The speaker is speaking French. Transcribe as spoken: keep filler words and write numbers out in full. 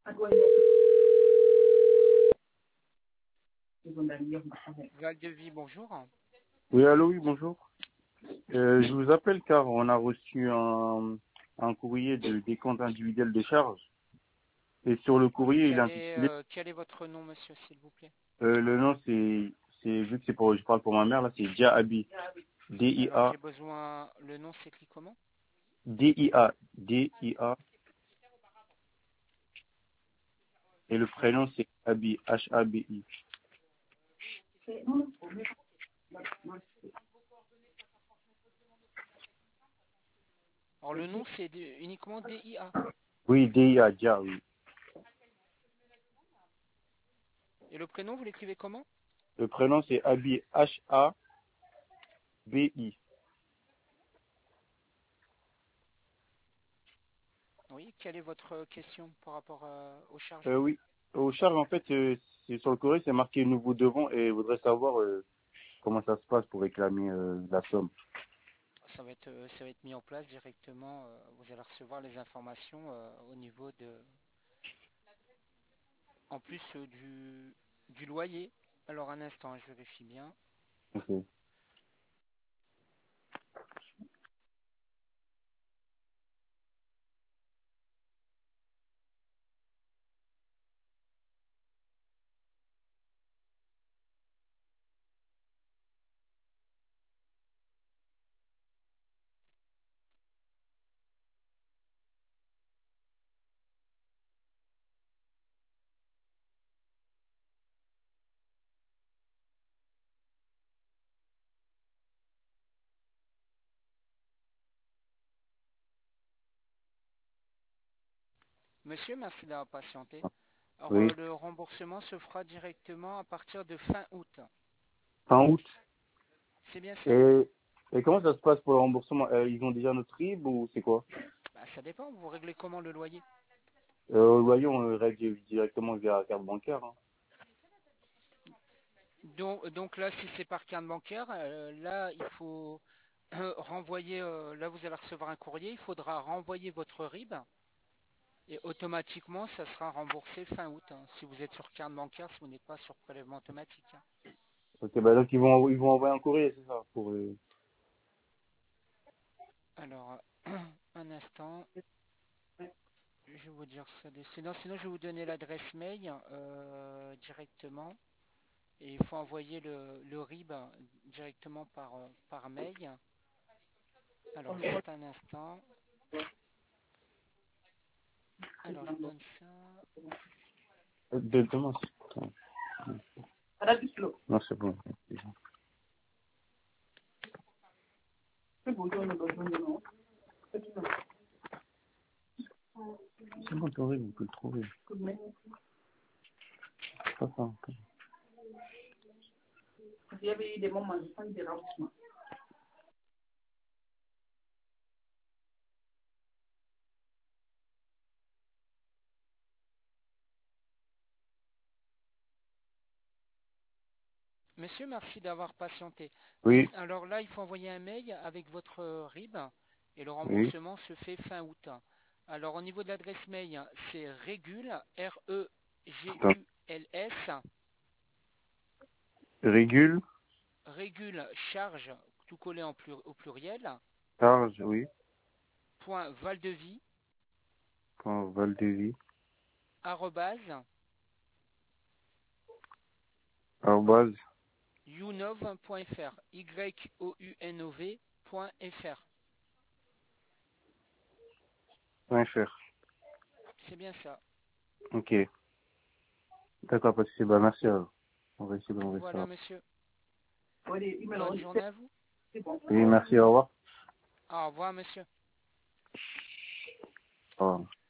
Val de Vie, bonjour. Oui, allô, oui, bonjour. Euh, je vous appelle car on a reçu un, un courrier de décompte individuel de charges. Et sur le courrier, il est Quel est, intitulé, euh, quel est votre nom, monsieur, s'il vous plaît? euh, le nom c'est, c'est, vu que c'est pour, je parle pour ma mère, là, c'est Diahabi. Alors, D-I-A, j'ai besoin... Le nom s'écrit comment? D-I-A, D-I-A. Et le Oui. prénom c'est Abi, H-A-B-I. Alors, le nom, c'est de- uniquement D I A. Oui, D-I-A, Dia, oui. Et le prénom, vous l'écrivez comment? Le prénom c'est Abi, H-A-B-I. Oui. Quelle est votre question par rapport euh, aux charges? Euh, oui. Aux charges, en fait, euh, c'est sur le courrier, c'est marqué nouveau devant et je voudrais savoir euh, comment ça se passe pour réclamer euh, la somme. Ça va être, euh, ça va être mis en place directement. euh, vous allez recevoir les informations euh, au niveau de... En plus euh, du, du loyer. Alors, un instant, je vérifie bien. Ok. Monsieur, merci d'avoir patienté. Alors, Oui. euh, le remboursement se fera directement à partir de fin août. Fin août. C'est bien ça? Et, et comment ça se passe pour le remboursement? Euh, Ils ont déjà notre R I B ou c'est quoi? Bah, ça dépend, vous réglez comment le loyer? euh, Voyons, on règle directement via la carte bancaire. Hein. Donc, donc là, si c'est par carte bancaire, euh, là, il faut euh, renvoyer, euh, là, vous allez recevoir un courrier, il faudra renvoyer votre R I B et automatiquement, ça sera remboursé fin août, hein, si vous êtes sur carte bancaire, si vous n'êtes pas sur prélèvement automatique. Hein. Ok, bah donc ils vont, ils vont envoyer un courrier, c'est ça pour, euh, Alors, un instant, je vais vous dire ça. Sinon, sinon je vais vous donner l'adresse mail euh, directement. Et il faut envoyer le, le R I B directement par, euh, par mail. Alors, juste un instant. Alors, je vous donne ça. de demain. Non, c'est bon. C'est bon, Tori, vous pouvez le trouver. C'est pas ça. Il y avait eu des moments de fin de remboursement. Monsieur, merci d'avoir patienté. Oui, Alors là, il faut envoyer un mail avec votre R I B et le oui. remboursement se fait fin août. Alors, au niveau de l'adresse mail, c'est Régul, Attends. R E G U L S, Régule, Régul charge, tout collé en plur- au pluriel, charge, oui. point valdevie, Point Valdevie, arrobase, arrobase, younov.fr, Y-O-U-N-O-V.fr. point fr. C'est bien ça. Ok. D'accord, pas de souci. Bah, merci. Alors. On va essayer d'envoyer Voilà, ça. monsieur. Bonne journée à vous. Oui, merci, au revoir. Au revoir, monsieur. Au revoir.